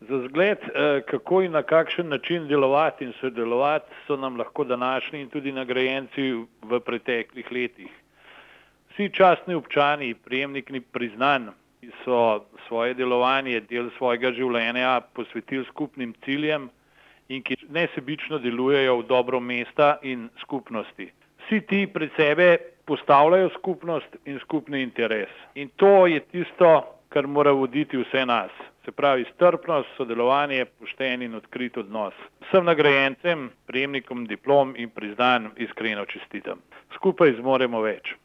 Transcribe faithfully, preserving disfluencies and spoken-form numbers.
Za zgled, kako in na kakšen način delovati in sodelovati, so nam lahko današnji in tudi nagrajenci v preteklih letih. Vsi častni občani, prejemniki priznanj, ki so svoje delovanje, del svojega življenja posvetili skupnim ciljem in ki nesebično delujejo v dobro mesta in skupnosti. Vsi ti pred sebe postavljajo skupnost in skupni interes. In to je tisto, kar mora voditi vse nas. Se pravi strpnost, sodelovanje, pošten in odkrit odnos. Vsem nagrajencem, prejemnikom diplom in priznanj iskreno čestitam. Skupaj zmoremo več.